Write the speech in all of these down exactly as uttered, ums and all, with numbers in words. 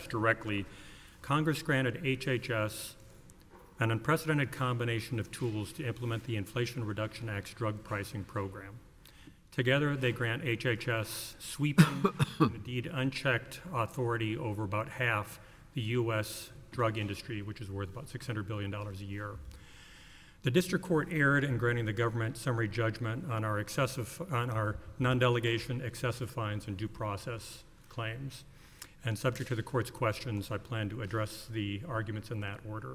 perhaps directly, Congress granted H H S an unprecedented combination of tools to implement the Inflation Reduction Act's drug pricing program. Together, they grant H H S sweeping and indeed unchecked authority over about half the U S drug industry, which is worth about six hundred billion dollars a year. The district court erred in granting the government summary judgment on our excessive, on our non-delegation excessive fines and due process claims. And subject to the court's questions, I plan to address the arguments in that order.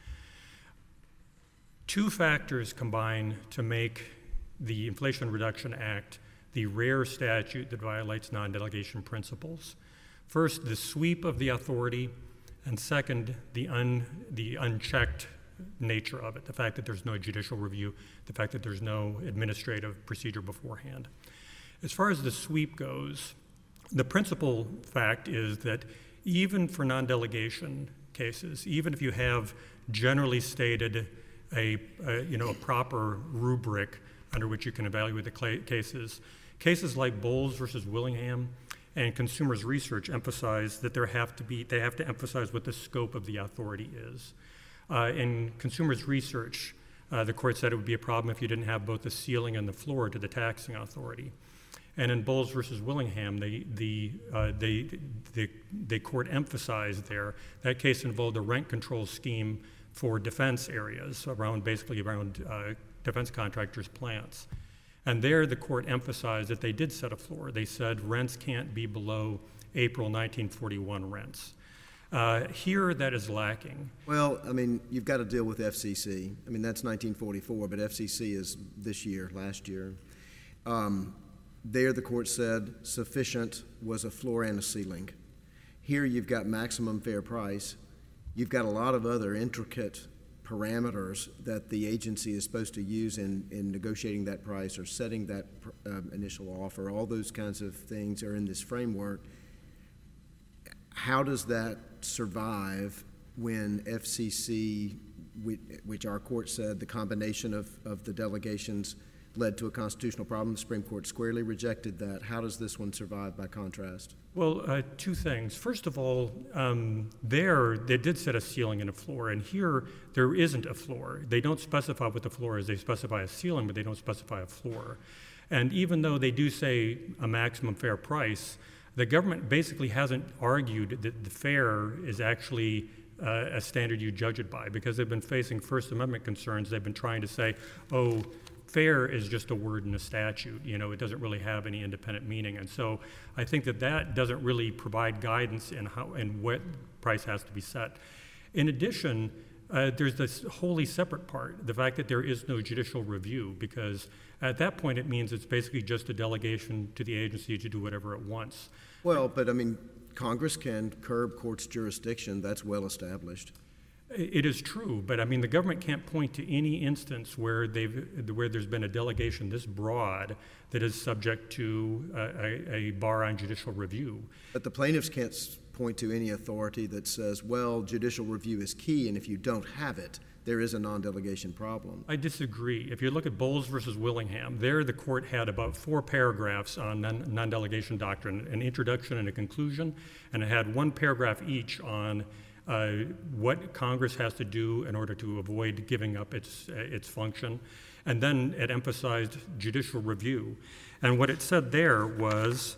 Two factors combine to make the Inflation Reduction Act the rare statute that violates non-delegation principles. First, the sweep of the authority, and second, the, un, the unchecked nature of it, the fact that there's no judicial review, the fact that there's no administrative procedure beforehand. As far as the sweep goes, the principal fact is that even for non-delegation cases, even if you have generally stated a, a you know a proper rubric under which you can evaluate the cases, cases like Bowles versus Willingham and Consumers Research emphasize that there have to be they have to emphasize what the scope of the authority is. Uh, in Consumers Research, uh, the court said it would be a problem if you didn't have both the ceiling and the floor to the taxing authority. And in Bowles versus Willingham, they, the, uh, they, the, the court emphasized there, that case involved a rent control scheme for defense areas, around basically around uh, defense contractors' plants. And there the court emphasized that they did set a floor. They said rents can't be below April nineteen forty-one rents. Uh, here, that is lacking. Well, I mean, you've got to deal with F C C. I mean, that's nineteen forty-four, but F C C is this year, last year. Um, there, the court said sufficient was a floor and a ceiling. Here, you've got maximum fair price. You've got a lot of other intricate parameters that the agency is supposed to use in, in negotiating that price or setting that uh, initial offer. All those kinds of things are in this framework. How does that survive when F C C, which our court said the combination of, of the delegations led to a constitutional problem? The Supreme Court squarely rejected that. How does this one survive by contrast? Well, uh, two things. First of all, um, there they did set a ceiling and a floor, and here there isn't a floor. They don't specify what the floor is. They specify a ceiling, but they don't specify a floor. And even though they do say a maximum fair price, the government basically hasn't argued that the fair is actually uh, a standard you judge it by, because they've been facing First Amendment concerns. They've been trying to say, oh, fair is just a word in a statute. You know, it doesn't really have any independent meaning. And so I think that that doesn't really provide guidance in how and what price has to be set. In addition, uh, there's this wholly separate part, the fact that there is no judicial review, because at that point it means it's basically just a delegation to the agency to do whatever it wants. Well, but I mean, Congress can curb courts' jurisdiction. That's well established. It is true, but I mean, the government can't point to any instance where they've where there's been a delegation this broad that is subject to a, a bar on judicial review. But the plaintiffs can't point to any authority that says, well, judicial review is key, and if you don't have it, there is a non-delegation problem. I disagree. If you look at Bowles versus Willingham, there the court had about four paragraphs on non- non-delegation doctrine, an introduction and a conclusion, and it had one paragraph each on Uh, what Congress has to do in order to avoid giving up its uh, its function. And then it emphasized judicial review. And what it said there was,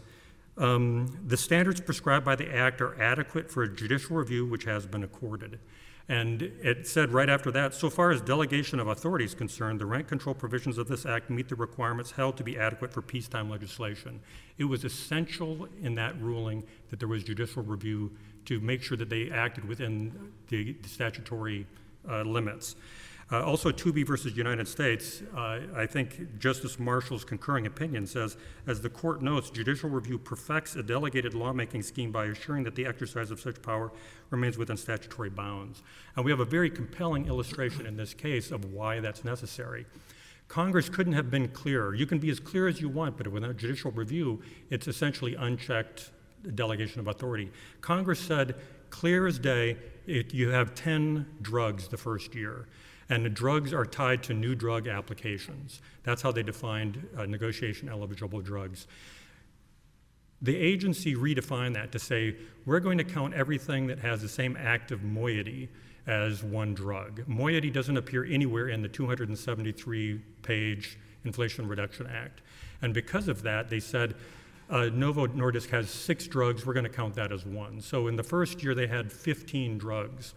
um, the standards prescribed by the Act are adequate for a judicial review which has been accorded. And it said right after that, so far as delegation of authority is concerned, the rent control provisions of this Act meet the requirements held to be adequate for peacetime legislation. It was essential in that ruling that there was judicial review to make sure that they acted within the, the statutory uh, limits. Uh, also, Tooby versus United States, uh, I think Justice Marshall's concurring opinion says, as the court notes, judicial review perfects a delegated lawmaking scheme by assuring that the exercise of such power remains within statutory bounds. And we have a very compelling illustration in this case of why that's necessary. Congress couldn't have been clearer. You can be as clear as you want, but without judicial review, it's essentially unchecked delegation of authority. Congress said, clear as day, it, you have ten drugs the first year. And the drugs are tied to new drug applications. That's how they defined uh, negotiation eligible drugs. The agency redefined that to say, we're going to count everything that has the same active moiety as one drug. Moiety doesn't appear anywhere in the two hundred seventy-three page Inflation Reduction Act. And because of that, they said, uh, Novo Nordisk has six drugs, we're going to count that as one. So in the first year, they had fifteen drugs.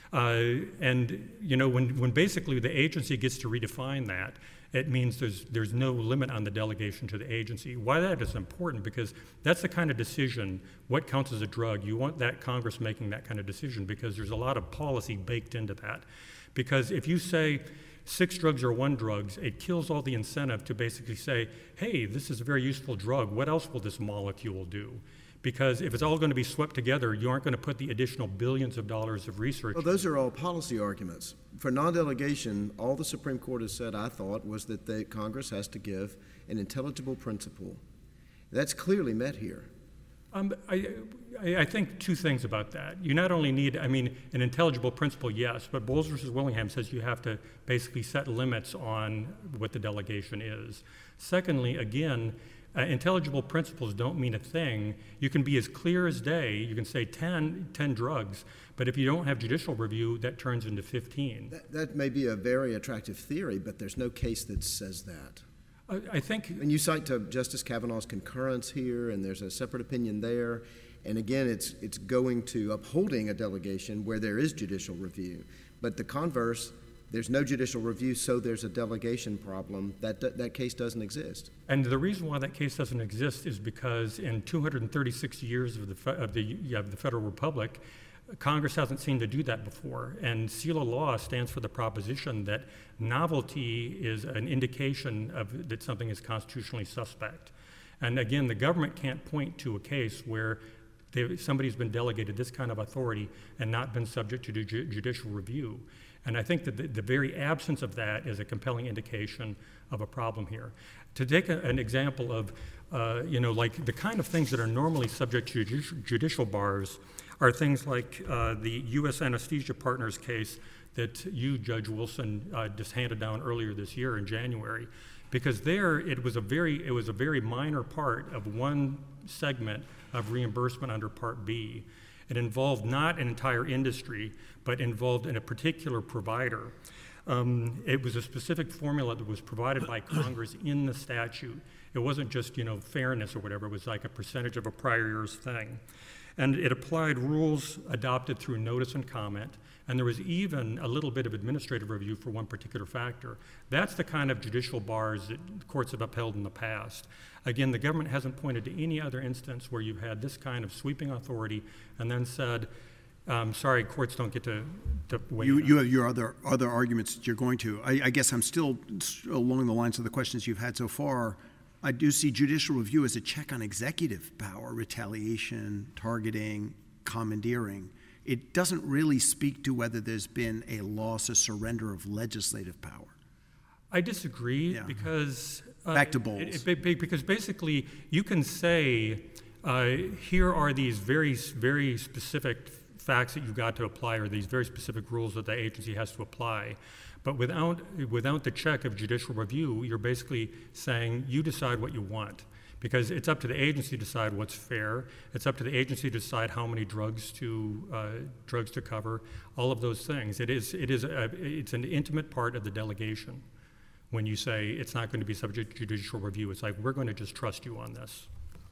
Uh, and, you know, when, when basically the agency gets to redefine that, it means there's, there's no limit on the delegation to the agency. Why that is important, because that's the kind of decision, what counts as a drug, you want that Congress making that kind of decision, because there's a lot of policy baked into that. Because if you say six drugs or one drugs, it kills all the incentive to basically say, hey, this is a very useful drug, what else will this molecule do? Because if it's all going to be swept together, you aren't going to put the additional billions of dollars of research. Well, those are all policy arguments. For non-delegation, all the Supreme Court has said, I thought, was that the Congress has to give an intelligible principle. That's clearly met here. Um, I, I, I think two things about that. You not only need, I mean, an intelligible principle, yes, but Bowles versus Willingham says you have to basically set limits on what the delegation is. Secondly, again, Uh, intelligible principles don't mean a thing. You can be as clear as day. You can say ten, ten drugs, but if you don't have judicial review, that turns into fifteen. That, that may be a very attractive theory, but there's no case that says that. I, I think... And you cite to Justice Kavanaugh's concurrence here, and there's a separate opinion there. And again, it's, it's going to upholding a delegation where there is judicial review. But the converse, there's no judicial review, so there's a delegation problem. That, that, that case doesn't exist. And the reason why that case doesn't exist is because in two hundred thirty-six years of the, of the, yeah, of the Federal Republic, Congress hasn't seen to do that before. And seal of law stands for the proposition that novelty is an indication of that something is constitutionally suspect. And again, the government can't point to a case where they, somebody's been delegated this kind of authority and not been subject to ju- judicial review. And I think that the, the very absence of that is a compelling indication of a problem here. To take a, an example of, uh, you know, like the kind of things that are normally subject to judicial, judicial bars are things like uh, the U S Anesthesia Partners case that you, Judge Wilson, uh, just handed down earlier this year in January. Because there, it was a very, it was a very minor part of one segment of reimbursement under Part B. It involved not an entire industry, but involved in a particular provider. Um, it was a specific formula that was provided by Congress in the statute. It wasn't just, you know, fairness or whatever. It was like a percentage of a prior year's thing. And it applied rules adopted through notice and comment, and there was even a little bit of administrative review for one particular factor. That's the kind of judicial bars that courts have upheld in the past. Again, the government hasn't pointed to any other instance where you've had this kind of sweeping authority and then said, um, sorry, courts don't get to, to weigh You, in. you have your other, other arguments that you're going to. I, I guess I'm still along the lines of the questions you've had so far. I do see judicial review as a check on executive power, retaliation, targeting, commandeering. It doesn't really speak to whether there's been a loss or surrender of legislative power. I disagree Yeah. because... Uh, Back to Bowles. It, it, it, because basically you can say, uh, here are these very, very specific facts that you've got to apply, or these very specific rules that the agency has to apply. But without, without the check of judicial review, you're basically saying you decide what you want. Because it's up to the agency to decide what's fair. It's up to the agency to decide how many drugs to uh, drugs to cover. All of those things. It is it is a, it's an intimate part of the delegation. When you say it's not going to be subject to judicial review, it's like we're going to just trust you on this.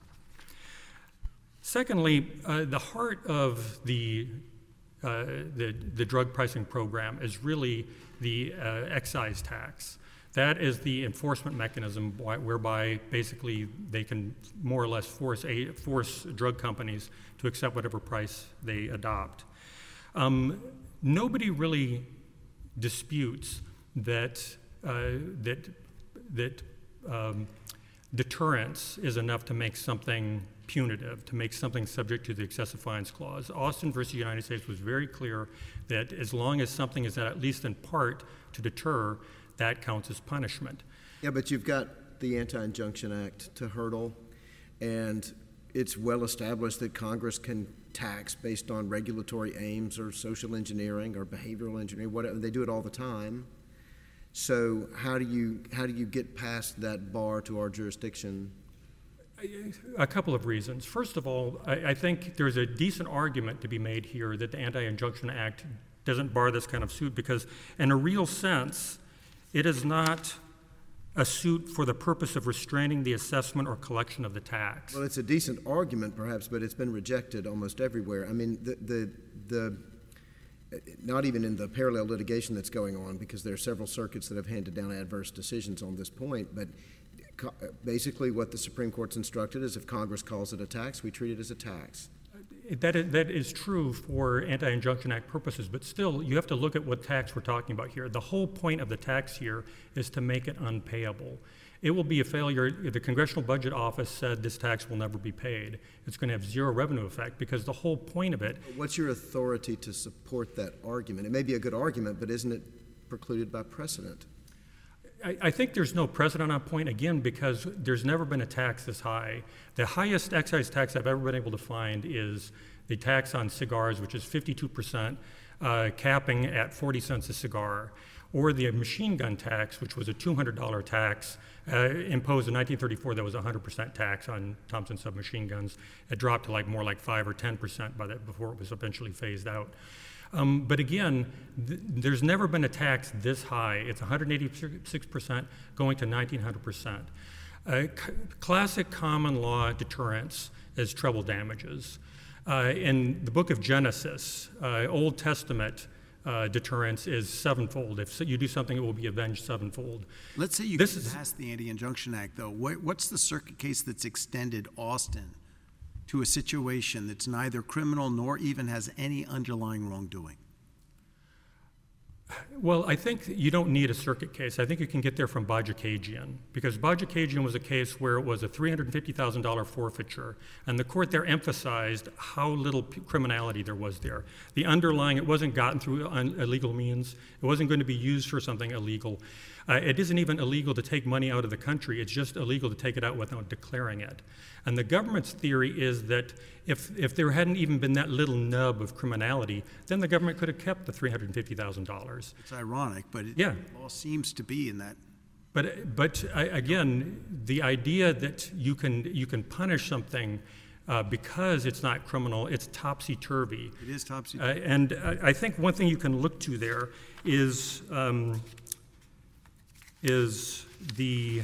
Secondly, uh, the heart of the uh, the the drug pricing program is really the uh, excise tax. That is the enforcement mechanism whereby basically they can more or less force a, force drug companies to accept whatever price they adopt. Um, nobody really disputes that uh, that that um, deterrence is enough to make something punitive, to make something subject to the excessive fines clause. Austin versus United States was very clear that as long as something is at least in part to deter, that counts as punishment. Yeah, but you've got the Anti-Injunction Act to hurdle, and it's well established that Congress can tax based on regulatory aims or social engineering or behavioral engineering, whatever. They do it all the time. So how do you how do you get past that bar to our jurisdiction? A couple of reasons. First of all, I, I think there's a decent argument to be made here that the Anti-Injunction Act doesn't bar this kind of suit because, in a real sense, it is not a suit for the purpose of restraining the assessment or collection of the tax. Well, it's a decent argument, perhaps, but it's been rejected almost everywhere. I mean, the the, the not even in the parallel litigation that's going on, because there are several circuits that have handed down adverse decisions on this point, but co- basically what the Supreme Court's instructed is if Congress calls it a tax, we treat it as a tax. That is, that is true for Anti-Injunction Act purposes, but still, you have to look at what tax we're talking about here. The whole point of the tax here is to make it unpayable. It will be a failure. The Congressional Budget Office said this tax will never be paid. It's going to have zero revenue effect because the whole point of it— What's your authority to support that argument? It may be a good argument, but isn't it precluded by precedent? I, I think there's no precedent on point, again, because there's never been a tax this high. The highest excise tax I've ever been able to find is the tax on cigars, which is fifty-two percent, uh, capping at forty cents a cigar, or the machine gun tax, which was a two hundred dollars tax uh, imposed in nineteen thirty-four. That was a one hundred percent tax on Thompson submachine guns. It dropped to like more like five or ten percent by that before it was eventually phased out. Um, but again, th- there's never been a tax this high. It's one hundred eighty-six percent going to nineteen hundred percent. Uh, c- classic common law deterrence is treble damages. Uh, in the book of Genesis, uh, Old Testament uh, deterrence is sevenfold. If so, you do something, it will be avenged sevenfold. Let's say you This get is- past the Anti-Injunction Act, though. What, what's the circuit case that's extended Austin to a situation that's neither criminal nor even has any underlying wrongdoing? Well, I think you don't need a circuit case. I think you can get there from Bajikagian, because Bajikagian was a case where it was a three hundred fifty thousand dollars forfeiture, and the court there emphasized how little p- criminality there was there. The underlying, it wasn't gotten through un- illegal means. It wasn't going to be used for something illegal. Uh, it isn't even illegal to take money out of the country. It's just illegal to take it out without declaring it. And the government's theory is that if, if there hadn't even been that little nub of criminality, then the government could have kept the three hundred fifty thousand dollars. It's ironic, but it Yeah. all seems to be in that. But, but I, again, the idea that you can, you can punish something uh, because it's not criminal, it's topsy-turvy. It is topsy. Uh, and I, I think one thing you can look to there is, um, is the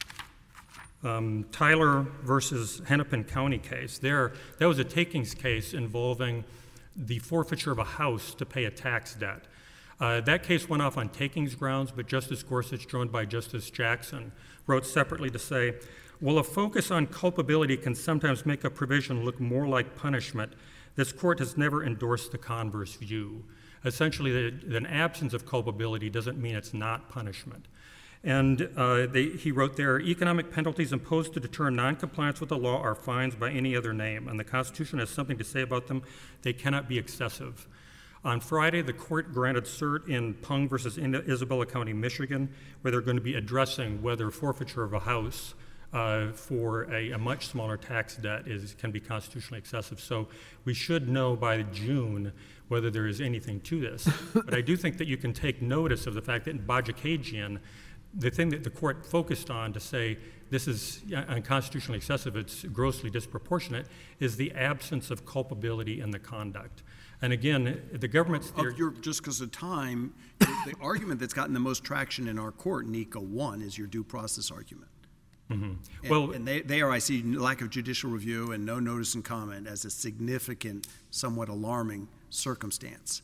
um, Tyler versus Hennepin County case. There, that was a takings case involving the forfeiture of a house to pay a tax debt. Uh, that case went off on takings grounds, but Justice Gorsuch, joined by Justice Jackson, wrote separately to say, while a focus on culpability can sometimes make a provision look more like punishment, this court has never endorsed the converse view. Essentially, the, an absence of culpability doesn't mean it's not punishment. And uh, they, he wrote there, economic penalties imposed to deter noncompliance with the law are fines by any other name, and the Constitution has something to say about them. They cannot be excessive. On Friday, the court granted cert in Pung versus Isabella County, Michigan, where they're going to be addressing whether forfeiture of a house uh, for a, a much smaller tax debt is, can be constitutionally excessive. So we should know by June whether there is anything to this. But I do think that you can take notice of the fact that in Bajikagian, the thing that the court focused on to say this is unconstitutionally excessive, it's grossly disproportionate, is the absence of culpability in the conduct. And again, the government's theory— Of your, just because of time, the argument that's gotten the most traction in our court, NECA one, is your due process argument. Mm-hmm. And, well, and they, there I see lack of judicial review and no notice and comment as a significant, somewhat alarming circumstance.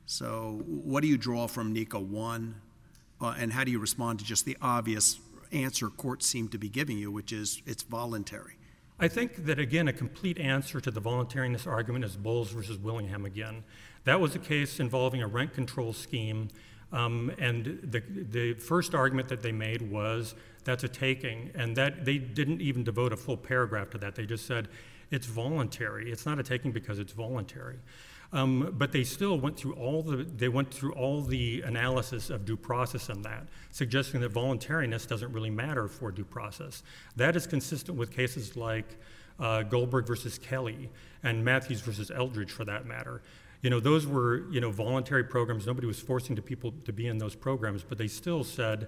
So what do you draw from NECA one, uh, and how do you respond to just the obvious answer courts seem to be giving you, which is it's voluntary? I think that, again, a complete answer to the voluntariness argument is Bowles versus Willingham again. That was a case involving a rent control scheme, um, and the, the first argument that they made was that's a taking, and that they didn't even devote a full paragraph to that. They just said it's voluntary. It's not a taking because it's voluntary. Um, but they still went through all the they went through all the analysis of due process in that, suggesting that voluntariness doesn't really matter for due process. That is consistent with cases like uh, Goldberg versus Kelly and Matthews versus Eldridge, for that matter. You know, those were you know voluntary programs. Nobody was forcing the people to be in those programs, but they still said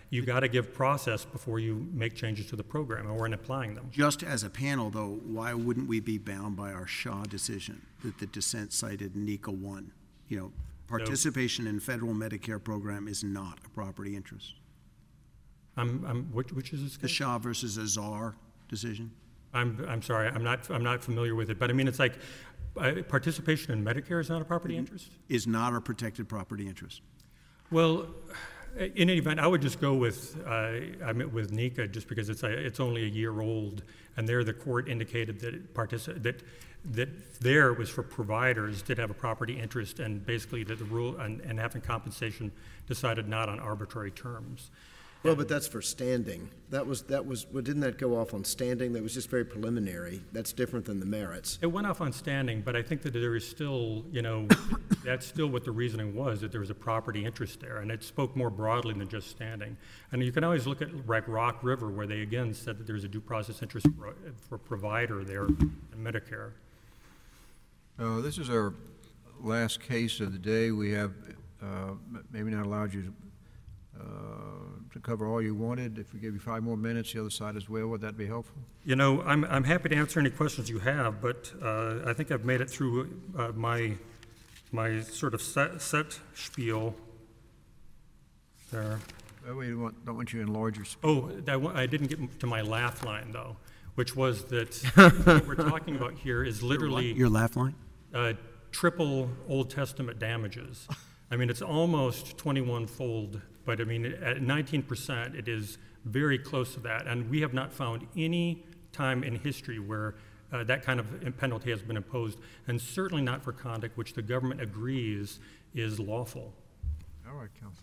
You got to give process before you make changes to the program, and we're in applying them. Just as a panel, though, why wouldn't we be bound by our Shaw decision that the dissent cited in NECA one? You know, participation in federal Medicare program is not a property interest. I'm, I'm, which, which is this The case? Shaw versus Azar decision? I'm, I'm sorry, I'm not, I'm not familiar with it, but I mean, it's like, uh, participation in Medicare is not a property interest? Is not a protected property interest. Well, in any event, I would just go with, uh, I mean, with NECA, just because it's a, it's only a year old, and there the court indicated that it partici- that that there was for providers did have a property interest, and basically that the rule and, and having compensation decided not on arbitrary terms. Well, but that's for standing. That was, that was, well, didn't that go off on standing? That was just very preliminary. That's different than the merits. It went off on standing, but I think that there is still, you know, that's still what the reasoning was, that there was a property interest there, and it spoke more broadly than just standing. And you can always look at like Rock River, where they again said that there's a due process interest for, for provider there in Medicare. Uh, this is our last case of the day. We have uh, maybe not allowed you to, uh, to cover all you wanted. If we give you five more minutes, the other side as well, would that be helpful? You know, I'm, I'm happy to answer any questions you have, but uh, I think I've made it through uh, my, my sort of set, set spiel there. Well, we don't want, don't want you to enlarge your speech. Oh, I, wa- I didn't get to my laugh line, though, which was that what we're talking about here is literally Your laugh line? uh, triple Old Testament damages. I mean, it's almost twenty-one fold, but I mean, at nineteen percent, it is very close to that. And we have not found any time in history where uh, that kind of penalty has been imposed, and certainly not for conduct which the government agrees is lawful. All right, counsel.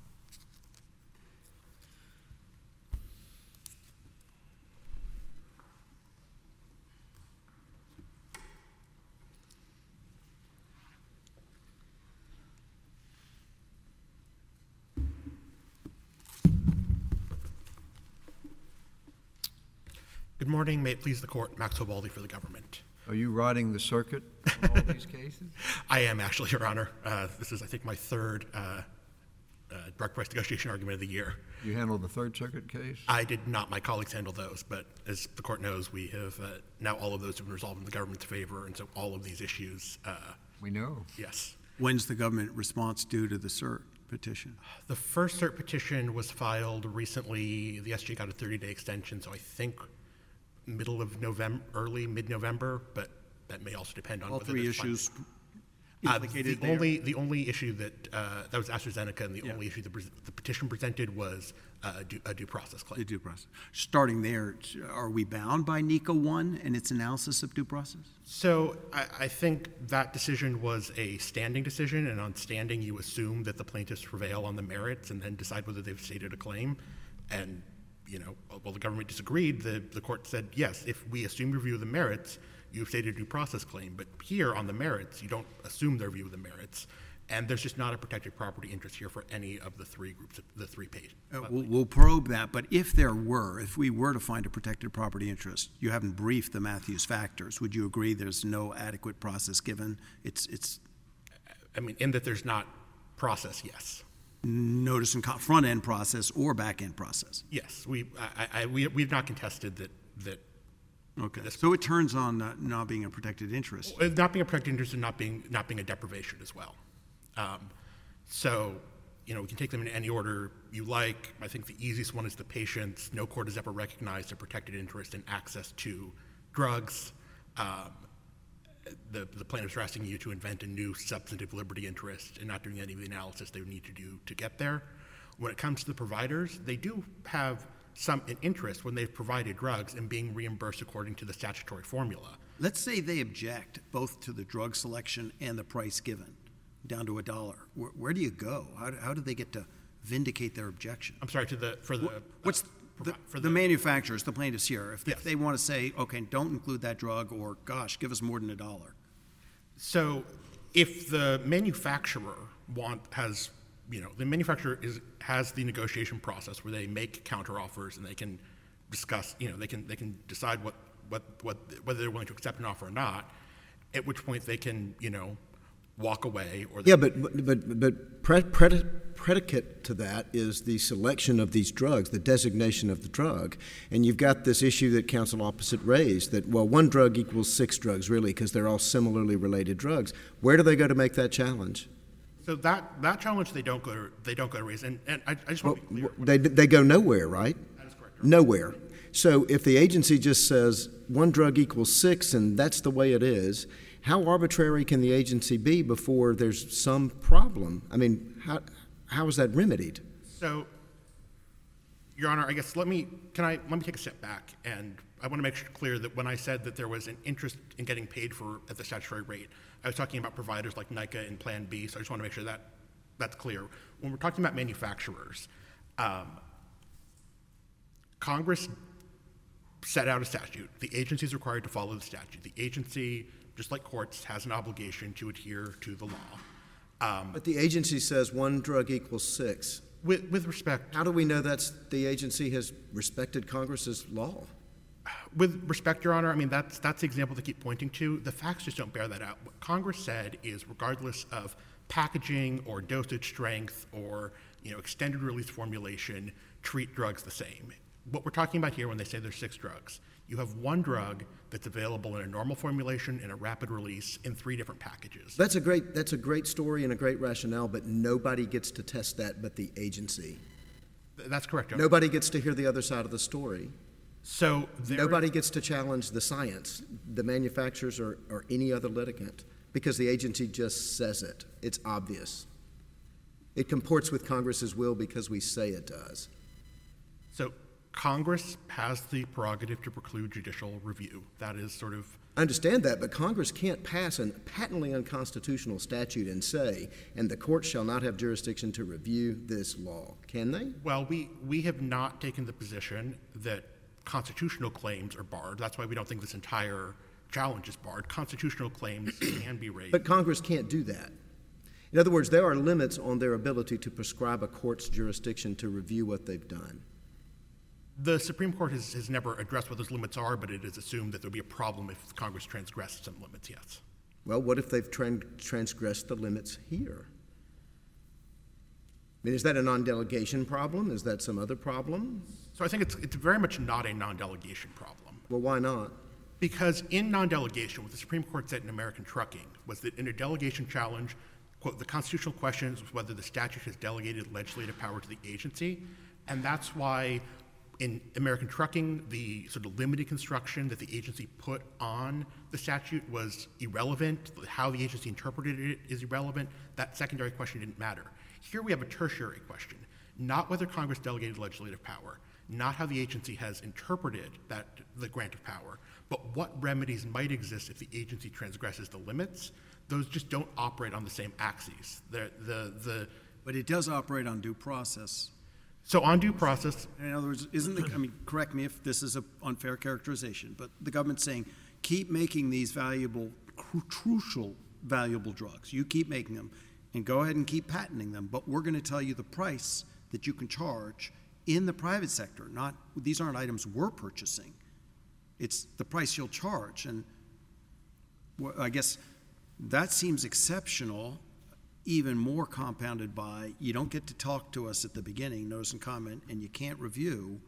Good morning. May it please the court. Max Hobaldi for the government. Are you riding the circuit on all these cases? I am actually, Your Honor. Uh, this is, I think, my third uh, uh, direct price negotiation argument of the year. You handled the Third Circuit case? I did not. My colleagues handled those, but as the court knows, we have uh, now all of those have been resolved in the government's favor, and so all of these issues, uh, We know. yes. When's the government response due to the cert petition? The first cert petition was filed recently. The S G got a thirty-day extension, so I think middle of November, early mid-November, but that may also depend on All whether three there's final- issues Uh, implicated the there? only the only issue that uh, that was AstraZeneca, and the Yeah. only issue that pres- the petition presented was uh, a, due, a due process claim. The due process. Starting there, are we bound by NECA one and its analysis of due process? So I, I think that decision was a standing decision, and on standing, you assume that the plaintiffs prevail on the merits, and then decide whether they've stated a claim. And you know, well, the government disagreed. The the court said yes, if we assume your view of the merits, you've stated a due process claim. But here on the merits, you don't assume their view of the merits. And there's just not a protected property interest here for any of the three groups, the three patients. Uh, we'll, we'll probe that, but if there were, if we were to find a protected property interest, you haven't briefed the Matthews factors. Would you agree there's no adequate process given? It's, it's I mean, in that there's not process, yes. notice and co- front-end process or back-end process? Yes, we, I, I, we, we've not contested that, that Okay, so it turns on uh, not being a protected interest. uh, not being a protected interest and not being, not being a deprivation as well. Um, so, you know, we can take them in any order you like. I think the easiest one is the patients. No court has ever recognized a protected interest in access to drugs. Um, the, the plaintiffs are asking you to invent a new substantive liberty interest and not doing any of the analysis they would need to do to get there. When it comes to the providers, they do have some an interest when they've provided drugs and being reimbursed according to the statutory formula. Let's say they object both to the drug selection and the price given, down to a dollar. Where, where do you go? How, do- how do they get to vindicate their objection? I'm sorry, to the, for the. What's uh, the, provi- for the manufacturers, the plaintiffs here, if, Yes. if they want to say, okay, don't include that drug, or gosh, give us more than a dollar. So if the manufacturer want, has, you know, the manufacturer is, has the negotiation process where they make counteroffers and they can discuss, you know, they can, they can decide what, what, what, whether they're willing to accept an offer or not, at which point they can, you know, walk away or. they- Yeah, but, but, but pre- pre- predicate to that is the selection of these drugs, the designation of the drug. And you've got this issue that counsel opposite raised, that, well, one drug equals six drugs, really, because they're all similarly related drugs. Where do they go to make that challenge? So that, that challenge they don't go to, they don't go to raise. And, and I, I just want to be clear. They, they go nowhere, right? That is correct. Your Honor. Nowhere. So if the agency just says one drug equals six and that's the way it is, how arbitrary can the agency be before there's some problem? I mean, how, how is that remedied? So, Your Honor, I guess let me, can I, let me take a step back, and I want to make sure clear that when I said that there was an interest in getting paid for at the statutory rate, I was talking about providers like NICA and Plan B, so I just want to make sure that that's clear. When we're talking about manufacturers, um, Congress set out a statute. The agency is required to follow the statute. The agency, just like courts, has an obligation to adhere to the law. Um, But the agency says one drug equals six. with, with respect, How do we know that's the agency has respected Congress's law? with respect, Your Honor, I mean, that's, that's the example they keep pointing to. The facts just don't bear that out. What Congress said is regardless of packaging or dosage strength or, you know, extended release formulation, treat drugs the same. What we're talking about here when they say there's six drugs, you have one drug that's available in a normal formulation, in a rapid release, in three different packages. That's a great, that's a great story and a great rationale, but nobody gets to test that but the agency. Th- That's correct, Your Honor. Nobody gets to hear the other side of the story. So there, Nobody gets to challenge the science, the manufacturers or, or any other litigant, because the agency just says it. It's obvious. It comports with Congress's will because we say it does. so Congress has the prerogative to preclude judicial review. That is sort of I understand that, but Congress can't pass a patently unconstitutional statute and say, and the court shall not have jurisdiction to review this law. Can they? Well, we, we have not taken the position that constitutional claims are barred. That's why we don't think this entire challenge is barred. Constitutional claims can be raised. But Congress can't do that. In other words, there are limits on their ability to prescribe a court's jurisdiction to review what they've done. The Supreme Court has, has never addressed what those limits are, but it is assumed that there will be a problem if Congress transgressed some limits, yes. Well, what if they've tran- transgressed the limits here? I mean, is that a non-delegation problem? Is that some other problem? So I think it's, it's very much not a non-delegation problem. Well, why not? Because in non-delegation, what the Supreme Court said in American Trucking was that in a delegation challenge, quote, the constitutional question is whether the statute has delegated legislative power to the agency, and that's why in American Trucking, the sort of limited construction that the agency put on the statute was irrelevant. How the agency interpreted it is irrelevant. That secondary question didn't matter. Here we have a tertiary question, not whether Congress delegated legislative power, not how the agency has interpreted that the grant of power, but what remedies might exist if the agency transgresses the limits. Those just don't operate on the same axes. The, the, the, But it does operate on due process. so on due process, In other words, isn't the, I mean, correct me if this is an unfair characterization, but the government's saying, keep making these valuable, cru- crucial, valuable drugs. You keep making them, and go ahead and keep patenting them, but we're going to tell you the price that you can charge in the private sector. Not, these aren't items we're purchasing. It's the price you'll charge. And well, I guess that seems exceptional, even more compounded by you don't get to talk to us at the beginning, notice and comment, and you can't review.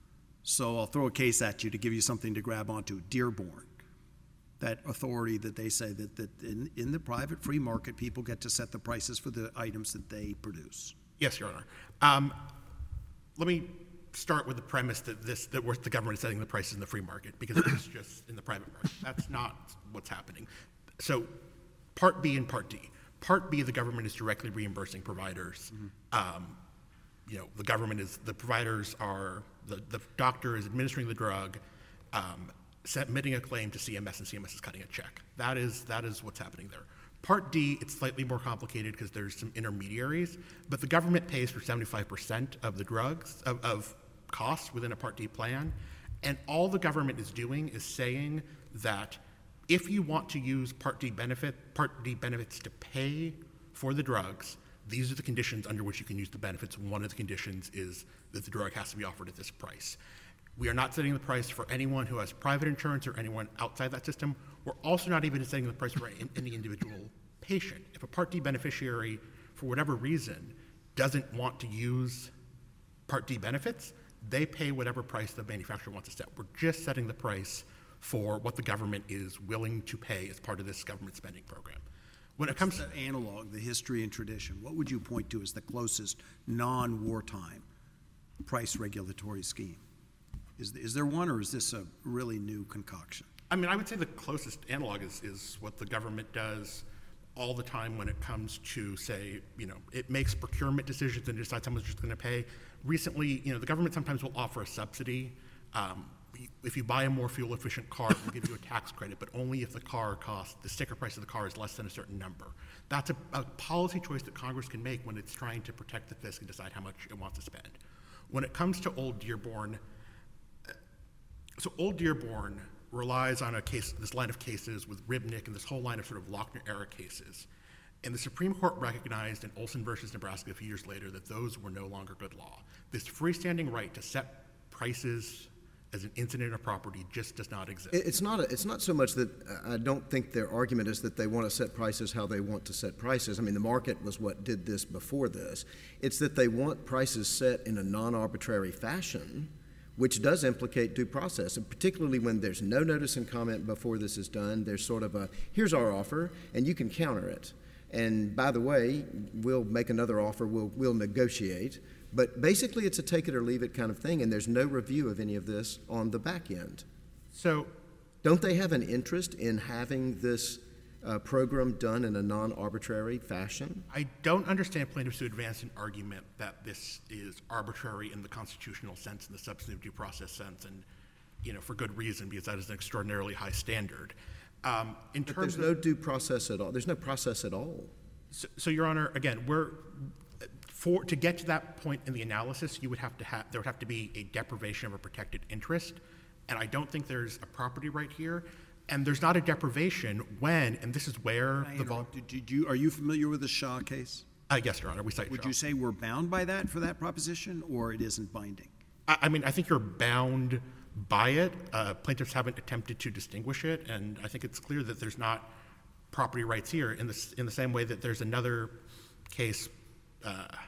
So I'll throw a case at you to give you something to grab onto. Dearborn, that authority that they say that, that in, in the private free market, people get to set the prices for the items that they produce. yes, Your Honor. Um, let me start with the premise that this that we're, the government is setting the prices in the free market, because it's just in the private market. That's not what's happening. So Part B and Part D. Part B, the government is directly reimbursing providers. Mm-hmm. Um, you know, the government is, the providers are, the, the doctor is administering the drug, um, submitting a claim to C M S, and C M S is cutting a check. That is, that is what's happening there. Part D, it's slightly more complicated because there's some intermediaries, but the government pays for seventy-five percent of the drugs, of, of costs within a Part D plan, and all the government is doing is saying that if you want to use Part D benefit, Part D benefits to pay for the drugs, these are the conditions under which you can use the benefits. One of the conditions is that the drug has to be offered at this price. We are not setting the price for anyone who has private insurance or anyone outside that system. We're also not even setting the price for any individual patient. If a Part D beneficiary, for whatever reason, doesn't want to use Part D benefits, they pay whatever price the manufacturer wants to set. We're just setting the price for what the government is willing to pay as part of this government spending program. When it comes to that analog, the history and tradition, what would you point to as the closest non-wartime price regulatory scheme? Is, is there one, or is this a really new concoction? I mean, I would say the closest analog is, is what the government does all the time when it comes to, say, you know, it makes procurement decisions and decides how much it's going to pay. Recently, you know, the government sometimes will offer a subsidy. Um, if you buy a more fuel-efficient car, it will give you a tax credit, but only if the car costs, the sticker price of the car is less than a certain number. That's a, a policy choice that Congress can make when it's trying to protect the fisc and decide how much it wants to spend. When it comes to Old Dearborn, so Old Dearborn relies on a case, this line of cases with Ribnick and this whole line of sort of Lochner-era cases. And the Supreme Court recognized in Olson versus Nebraska a few years later that those were no longer good law. This freestanding right to set prices as an incident of property just does not exist. It's not, a, it's not so much that I don't think their argument is that they want to set prices how they want to set prices. I mean, the market was what did this before this. It's that they want prices set in a non-arbitrary fashion, which does implicate due process, and particularly when there's no notice and comment before this is done. There's sort of a, here's our offer, and you can counter it. And by the way, we'll make another offer, we'll, we'll negotiate. But basically, it's a take it or leave it kind of thing, and there's no review of any of this on the back end. So, don't they have an interest in having this uh, program done in a non-arbitrary fashion? I don't understand plaintiffs to advance an argument that this is arbitrary in the constitutional sense, in the substantive due process sense, and you know, for good reason, because that is an extraordinarily high standard. Um, in but terms there's of, no due process at all. There's no process at all. So, so, Your Honor, again, we're for to get to that point in the analysis, you would have to have there would have to be a deprivation of a protected interest, and I don't think there's a property right here. And there's not a deprivation when, and this is where the vol- did, did you, are you familiar with the Shaw case? Uh, yes, Your Honor, we cite Would Shaw. you say we're bound by that for that proposition, or it isn't binding? I, I mean, I think you're bound by it. Uh, plaintiffs haven't attempted to distinguish it, and I think it's clear that there's not property rights here in the, in the same way that there's another case, uh,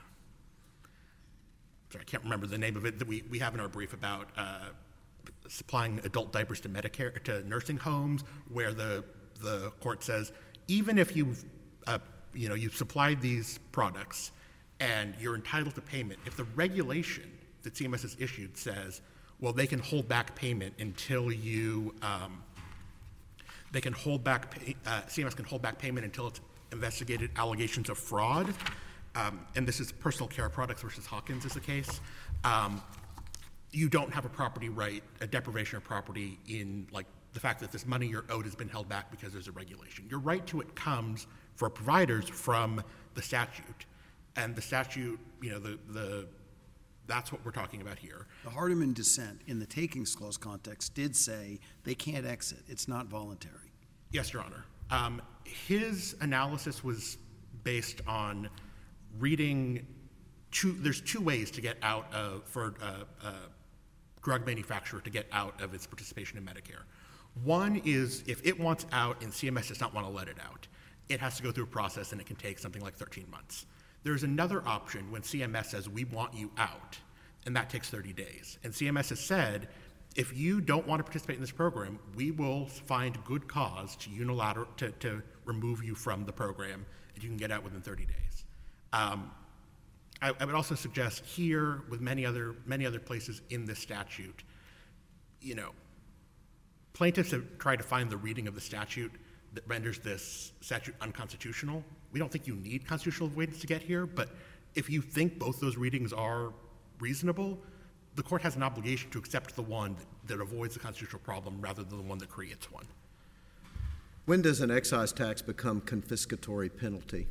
sorry, I can't remember the name of it, that we, we have in our brief about uh, supplying adult diapers to Medicare, to nursing homes, where the, the court says, even if you've, uh, you know, you've supplied these products and you're entitled to payment, if the regulation that C M S has issued says, well, they can hold back payment until you, um, they can hold back, pay, uh, C M S can hold back payment until it's investigated allegations of fraud, um, and this is personal care products versus Hawkins is the case, um, you don't have a property right, a deprivation of property in like the fact that this money you're owed has been held back because there's a regulation. Your right to it comes for providers from the statute, and the statute, you know, the, the that's what we're talking about here. The Hardiman dissent in the takings clause context did say they can't exit. It's not voluntary. Yes, Your Honor. Um, his analysis was based on reading two, there's two ways to get out of, for a, a drug manufacturer to get out of its participation in Medicare. One is if it wants out and C M S does not want to let it out, it has to go through a process and it can take something like thirteen months. There's another option when C M S says, we want you out, and that takes thirty days. And C M S has said, if you don't want to participate in this program, we will find good cause to unilateral, to, to remove you from the program, and you can get out within thirty days. Um, I, I would also suggest here, with many other, many other places in this statute, you know, plaintiffs have tried to find the reading of the statute that renders this statute unconstitutional. We don't think you need constitutional avoidance to get here, but if you think both those readings are reasonable, the court has an obligation to accept the one that, that avoids the constitutional problem rather than the one that creates one. When does an excise tax become confiscatory penalty?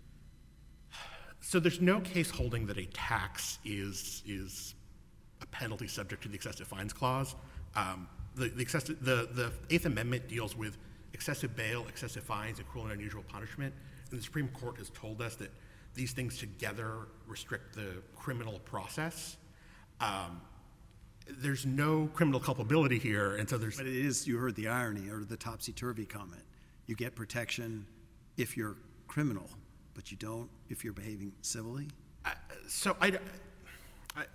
So there's no case holding that a tax is, is a penalty subject to the excessive fines clause. Um, the, the, excessive, the, the Eighth Amendment deals with excessive bail, excessive fines, and cruel and unusual punishment. And the Supreme Court has told us that these things together restrict the criminal process. Um, there's no criminal culpability here, and so there's... But it is, you heard the irony, or the topsy-turvy comment. You get protection if you're criminal, but you don't if you're behaving civilly? Uh, So I, I,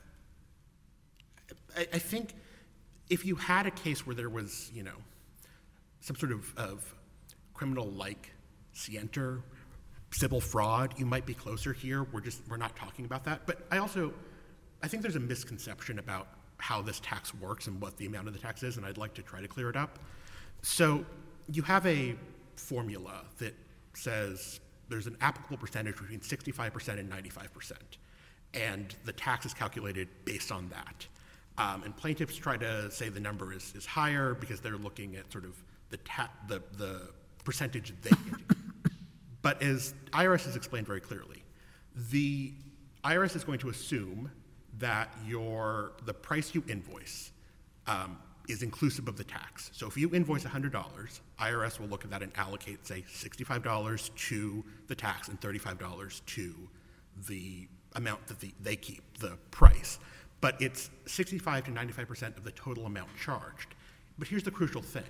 I think if you had a case where there was, you know, some sort of, of criminal-like scienter, civil fraud, you might be closer here. We're just, we're not talking about that. But I also, I think there's a misconception about how this tax works and what the amount of the tax is, and I'd like to try to clear it up. So you have a formula that says there's an applicable percentage between sixty-five percent and ninety-five percent, and the tax is calculated based on that. Um, and plaintiffs try to say the number is, is higher because they're looking at sort of the, ta- the, the percentage they get to keep. But as I R S has explained very clearly, the I R S is going to assume that your the price you invoice um, is inclusive of the tax. So if you invoice one hundred dollars, I R S will look at that and allocate, say, sixty-five dollars to the tax and thirty-five dollars to the amount that the, they keep, the price. But it's sixty-five to ninety-five percent of the total amount charged. But here's the crucial thing.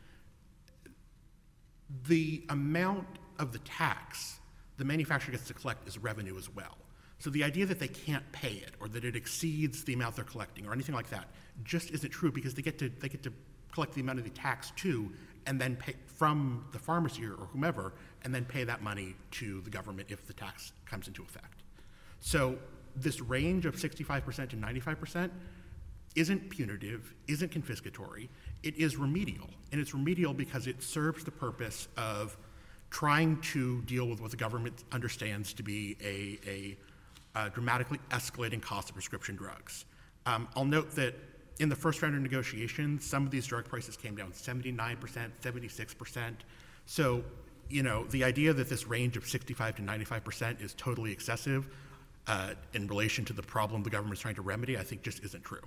The amount of the tax the manufacturer gets to collect is revenue as well. So the idea that they can't pay it or that it exceeds the amount they're collecting or anything like that just isn't true, because they get to they get to collect the amount of the tax too, and then pay from the pharmacy or whomever, and then pay that money to the government if the tax comes into effect. So this range of sixty-five percent to ninety-five percent isn't punitive, isn't confiscatory. It is remedial, and it's remedial because it serves the purpose of trying to deal with what the government understands to be a, a uh, dramatically escalating cost of prescription drugs. Um, I'll note that in the first round of negotiations, some of these drug prices came down seventy-nine percent, seventy-six percent. So, you know, the idea that this range of sixty-five to ninety-five percent is totally excessive uh, in relation to the problem the government is trying to remedy, I think just isn't true.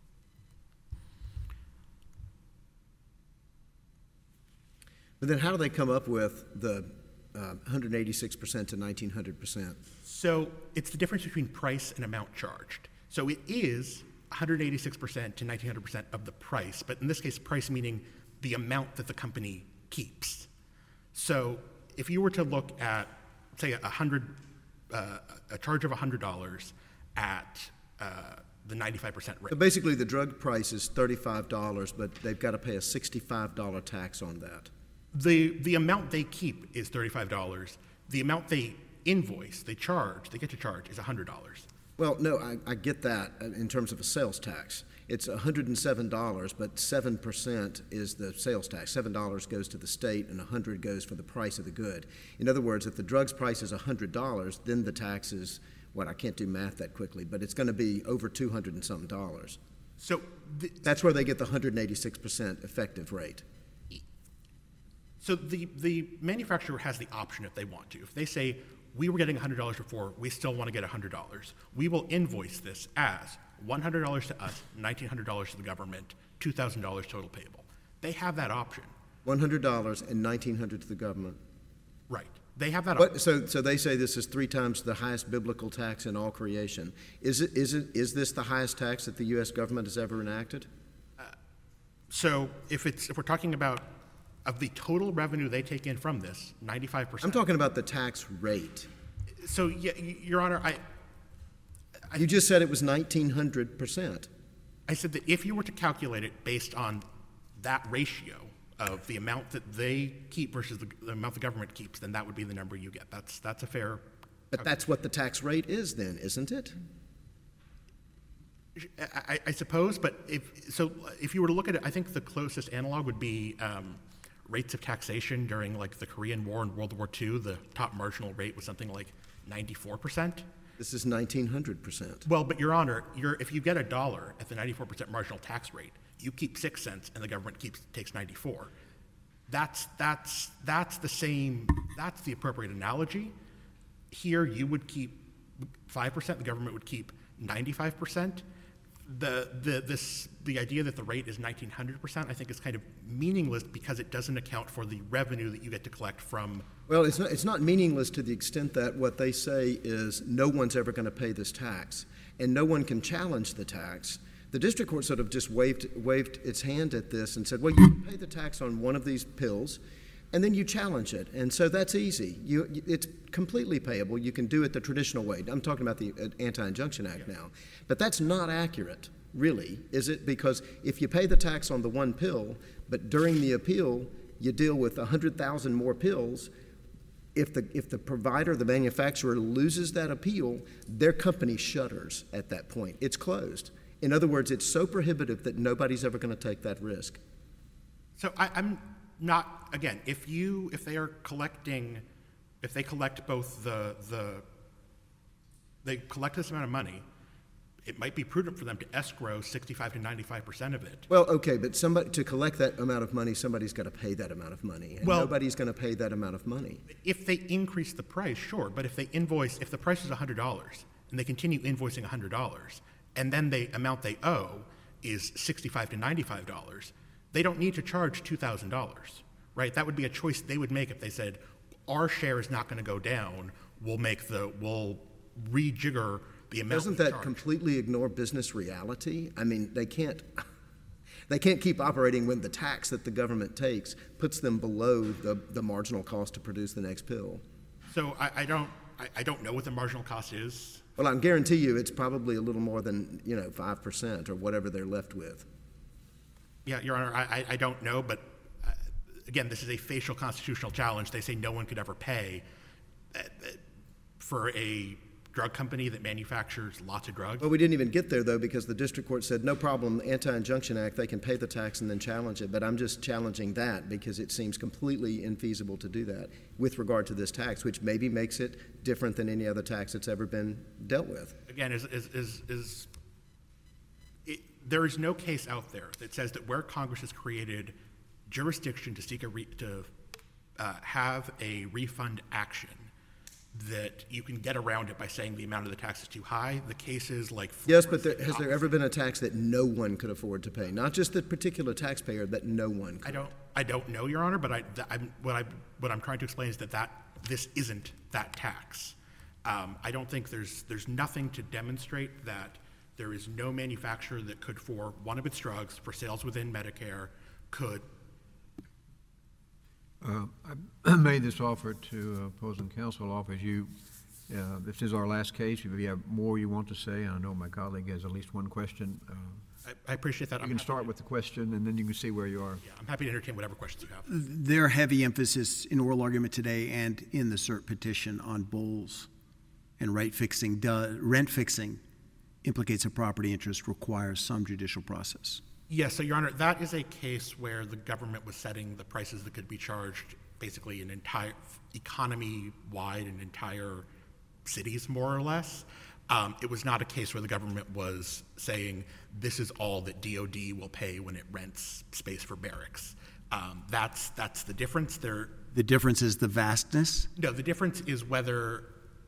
But then how do they come up with the uh, one hundred eighty-six percent to nineteen hundred percent? So it's the difference between price and amount charged. So it is one hundred eighty-six percent to nineteen hundred percent of the price, but in this case, price meaning the amount that the company keeps. So if you were to look at, say, a hundred, uh, a charge of one hundred dollars at uh, the ninety-five percent rate. So basically, the drug price is thirty-five dollars, but they've got to pay a sixty-five dollars tax on that. The the amount they keep is thirty-five dollars. The amount they invoice, they charge, they get to charge is one hundred dollars. Well, no, I, I get that in terms of a sales tax. It's one hundred seven dollars, but seven percent is the sales tax. seven dollars goes to the state and one hundred dollars goes for the price of the good. In other words, if the drug's price is one hundred dollars, then the tax is, what, I can't do math that quickly, but it's going to be over two hundred and something dollars. So the, that's where they get the one hundred eighty-six percent effective rate. So the, the manufacturer has the option if they want to. If they say, we were getting one hundred dollars before, we still want to get one hundred dollars, we will invoice this as one hundred dollars to us, nineteen hundred dollars to the government, two thousand dollars total payable. They have that option. one hundred dollars and nineteen hundred dollars to the government. Right. They have that What, option. so, so they say this is three times the highest biblical tax in all creation. Is it, is it, is this the highest tax that the U S government has ever enacted? Uh, so if it's if we're talking about of the total revenue they take in from this, ninety-five percent. I'm talking about the tax rate. So, yeah, Your Honor, I, I you just said it was nineteen hundred percent. I said that if you were to calculate it based on that ratio of the amount that they keep versus the, the amount the government keeps, then that would be the number you get. That's that's a fair. But that's what the tax rate is then, isn't it? I, I suppose, but if so, if you were to look at it, I think the closest analog would be um, rates of taxation during like the Korean War and World War Two. The top marginal rate was something like ninety-four percent. This is nineteen hundred percent. Well, but Your Honor, you're, if you get a dollar at the ninety-four percent marginal tax rate, you keep six cents and the government keeps takes ninety-four. That's that's that's the same. That's the appropriate analogy. Here, you would keep five percent. The government would keep ninety-five percent. The the this the idea that the rate is nineteen hundred percent, I think, is kind of meaningless because it doesn't account for the revenue that you get to collect from. Well, it's not it's not meaningless to the extent that what they say is no one's ever going to pay this tax, and no one can challenge the tax. The district court sort of just waved waved its hand at this and said, well, you can pay the tax on one of these pills. and then you challenge it. And so that's easy. You, it's completely payable. You can do it the traditional way. I'm talking about the uh, Anti-Injunction Act yeah. now. But that's not accurate, really, is it? Because if you pay the tax on the one pill, but during the appeal you deal with one hundred thousand more pills, if the, if the provider, the manufacturer, loses that appeal, their company shutters at that point. It's closed. In other words, it's so prohibitive that nobody's ever going to take that risk. So I, I'm not, again, if you, if they are collecting, if they collect both the, the, they collect this amount of money, it might be prudent for them to escrow sixty-five to ninety-five percent of it. Well, okay, but somebody, to collect that amount of money, somebody's got to pay that amount of money, and well, nobody's going to pay that amount of money. If they increase the price, sure, but if they invoice, if the price is one hundred dollars, and they continue invoicing one hundred dollars, and then the amount they owe is sixty-five to ninety-five dollars, they don't need to charge two thousand dollars, right? That would be a choice they would make if they said, our share is not going to go down, we'll make the, we'll rejigger the amount. Doesn't that completely ignore business reality? I mean, they can't, they can't keep operating when the tax that the government takes puts them below the, the marginal cost to produce the next pill. So I, I don't, I, I don't know what the marginal cost is. Well, I can guarantee you it's probably a little more than, you know, five percent or whatever they're left with. Yeah, Your Honor, I, I don't know, but uh, again, this is a facial constitutional challenge. They say no one could ever pay uh, for a drug company that manufactures lots of drugs. Well, we didn't even get there, though, because the district court said, no problem, Anti-Injunction Act, they can pay the tax and then challenge it. But I'm just challenging that because it seems completely infeasible to do that with regard to this tax, which maybe makes it different than any other tax that's ever been dealt with. Again, is, is, is, is it, there is no case out there that says that where Congress has created jurisdiction to seek a re, to uh, have a refund action, that you can get around it by saying the amount of the tax is too high. The cases like yes, but there, has there ever been a tax that no one could afford to pay? Not just the particular taxpayer, that no one could. I don't, I don't know, Your Honor, but I, I'm, what I, what I'm trying to explain is that, that this isn't that tax. Um, I don't think there's, there's nothing to demonstrate that there is no manufacturer that could, for one of its drugs, for sales within Medicare, could. Uh, I made this offer to uh, opposing counsel, offers you, uh, this is our last case. If you have more you want to say, and I know my colleague has at least one question. Uh, I, I appreciate that. You I'm can start with the question, and then you can see where you are. Yeah, I'm happy to entertain whatever questions you have. Their heavy emphasis in oral argument today and in the cert petition on Bowles and rent fixing, uh, rent fixing implicates a property interest, requires some judicial process. Yes, so Your Honor, that is a case where the government was setting the prices that could be charged basically an entire economy-wide and entire cities, more or less. Um, it was not a case where the government was saying this is all that D O D will pay when it rents space for barracks. Um, that's that's the difference. There. The difference is the vastness? No, the difference is whether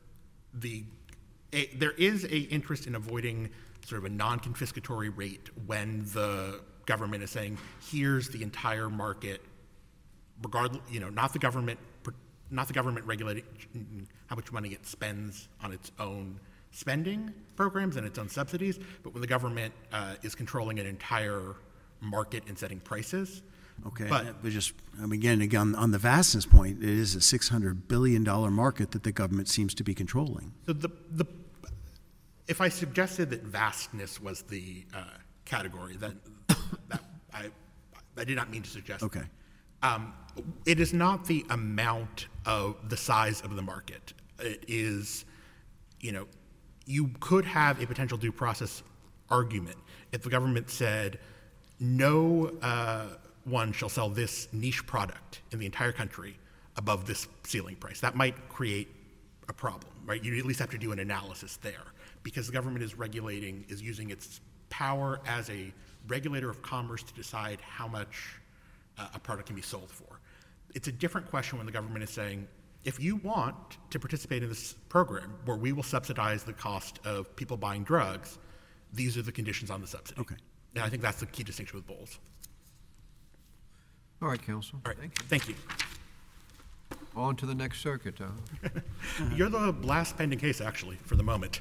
the a, there is a interest in avoiding sort of a non-confiscatory rate when the government is saying, here's the entire market, regardless, you know, not the government, not the government regulating how much money it spends on its own spending programs and its own subsidies, but when the government uh, is controlling an entire market and setting prices. Okay, but, but just, I mean, again, again, on the vastness point, it is a six hundred billion dollars market that the government seems to be controlling. So the, the if I suggested that vastness was the uh, category, that, that I, I did not mean to suggest. Okay. That. Um, it is not the amount of the size of the market. It is, you know, you could have a potential due process argument if the government said no uh, one shall sell this niche product in the entire country above this ceiling price. That might create a problem, right? You at least have to do an analysis there, because the government is regulating, is using its power as a regulator of commerce to decide how much uh, a product can be sold for. It's a different question when the government is saying, if you want to participate in this program where we will subsidize the cost of people buying drugs, these are the conditions on the subsidy. Okay. And I think that's the key distinction with Bowles. All right, counsel. All right, thank you. Thank you. On to the next circuit. Uh. You're the last pending case, actually, for the moment.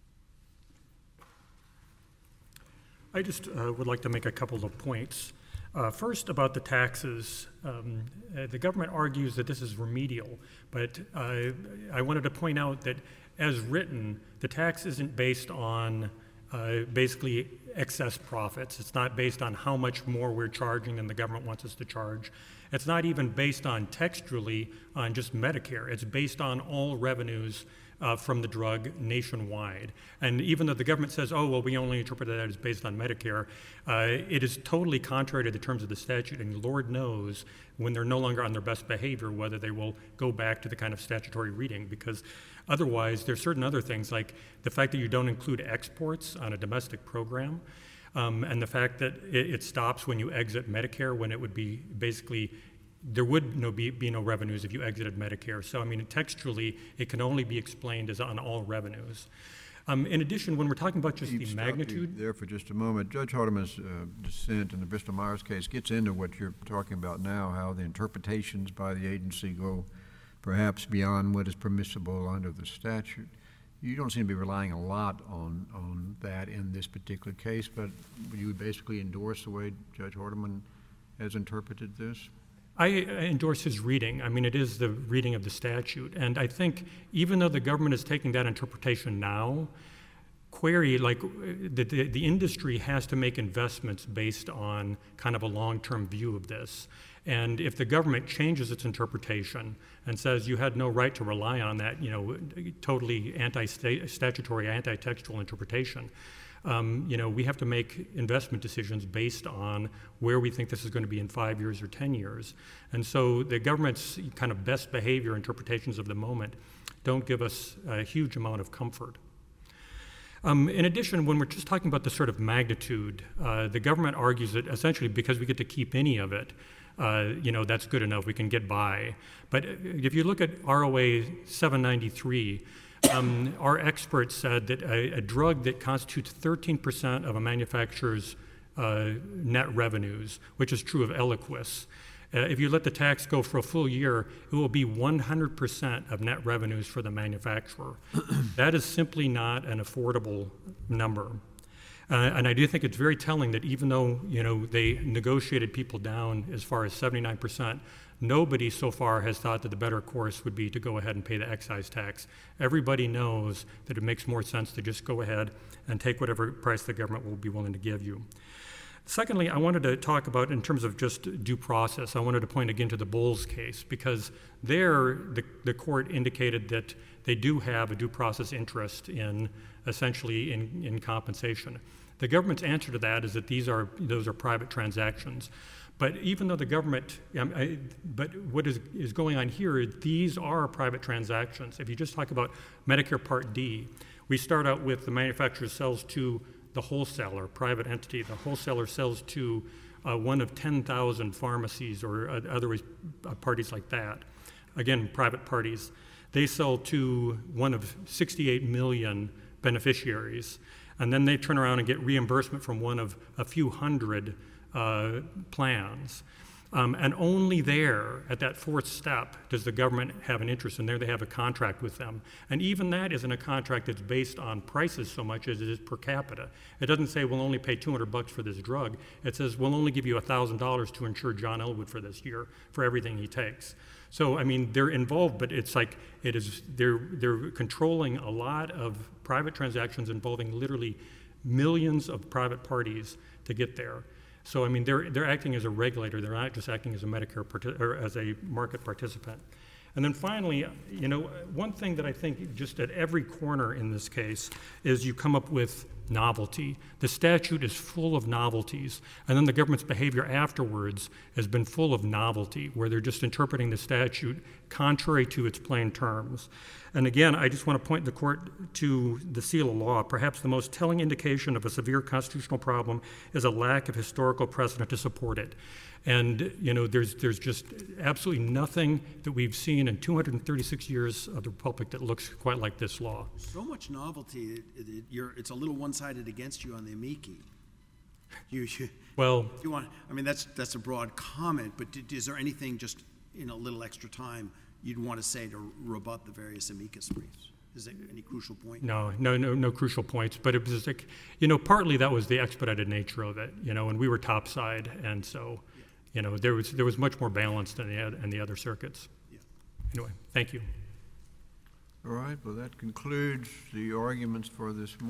I just uh, would like to make a couple of points. Uh, first, about the taxes. Um, uh, the government argues that this is remedial, but uh, I wanted to point out that as written, the tax isn't based on uh, basically excess profits. It's not based on how much more we're charging than the government wants us to charge. It's not even based on textually on just Medicare. It's based on all revenues uh, from the drug nationwide. And even though the government says, oh, well, we only interpret that as based on Medicare, uh, it is totally contrary to the terms of the statute. And Lord knows when they're no longer on their best behavior whether they will go back to the kind of statutory reading, because otherwise there's certain other things like the fact that you don't include exports on a domestic program. Um, and the fact that it, it stops when you exit Medicare, when it would be basically, there would no be, be no revenues if you exited Medicare. So, I mean, textually, it can only be explained as on all revenues. Um, in addition, when we're talking about just Steve, the stop magnitude. you there for just a moment. Judge Hardiman's uh, dissent in the Bristol-Myers case gets into what you're talking about now, how the interpretations by the agency go perhaps beyond what is permissible under the statute. You don't seem to be relying a lot on, on that in this particular case, but you would basically endorse the way Judge Hardiman has interpreted this? I endorse his reading. I mean, it is the reading of the statute. And I think even though the government is taking that interpretation now, query, like the, the, the industry has to make investments based on kind of a long-term view of this. And if the government changes its interpretation and says you had no right to rely on that, you know, totally anti-statutory, anti-textual interpretation, um, you know, we have to make investment decisions based on where we think this is going to be in five years or ten years. And so the government's kind of best behavior interpretations of the moment don't give us a huge amount of comfort. Um, in addition, when we're just talking about the sort of magnitude, uh, the government argues that essentially because we get to keep any of it, uh, you know, that's good enough, we can get by. But if you look at R O A seven ninety-three, um, our experts said that a, a drug that constitutes thirteen percent of a manufacturer's uh, net revenues, which is true of Eliquis, Uh, if you let the tax go for a full year, it will be one hundred percent of net revenues for the manufacturer. That is simply not an affordable number. Uh, and I do think it's very telling that even though, you know, they negotiated people down as far as seventy-nine percent, nobody so far has thought that the better course would be to go ahead and pay the excise tax. Everybody knows that it makes more sense to just go ahead and take whatever price the government will be willing to give you. Secondly, I wanted to talk about, in terms of just due process, I wanted to point again to the Bowles case, because there the, the court indicated that they do have a due process interest in, essentially, in, in compensation. The government's answer to that is that these are, those are private transactions. But even though the government, um, I, but what is, is going on here, these are private transactions. If you just talk about Medicare Part D, we start out with the manufacturer sells to the wholesaler, private entity. The wholesaler sells to uh, one of ten thousand pharmacies or uh, other uh, parties like that. Again, private parties. They sell to one of sixty-eight million beneficiaries, and then they turn around and get reimbursement from one of a few hundred uh, plans. Um, and only there, at that fourth step, does the government have an interest, and there they have a contract with them. And even that isn't a contract that's based on prices so much as it is per capita. It doesn't say we'll only pay two hundred bucks for this drug. It says we'll only give you one thousand dollars to insure John Elwood for this year for everything he takes. So, I mean, they're involved, but it's like it is, they're, they're controlling a lot of private transactions involving literally millions of private parties to get there. So, I mean, they're, they're acting as a regulator. They're not just acting as a Medicare, partic- or as a market participant. And then finally, you know, one thing that I think just at every corner in this case is you come up with novelty. The statute is full of novelties, and then the government's behavior afterwards has been full of novelty, where they're just interpreting the statute contrary to its plain terms. And again, I just want to point the court to the seal of law. Perhaps the most telling indication of a severe constitutional problem is a lack of historical precedent to support it. And, you know, there's there's just absolutely nothing that we've seen in two hundred thirty-six years of the Republic that looks quite like this law. So much novelty, it, it, you're, it's a little one-sided against you on the amici. You, you, Well, you want, I mean, that's, that's a broad comment, but did, is there anything just in a little extra time you'd want to say to rebut the various amicus briefs? Is there any crucial point? No, no, no, no crucial points, but it was like, you know, partly that was the expedited nature of it, you know, and we were topside, and so, you know, there was, there was much more balance than the, oth- in the other circuits. Yeah. Anyway, thank you. All right, well, that concludes the arguments for this morning.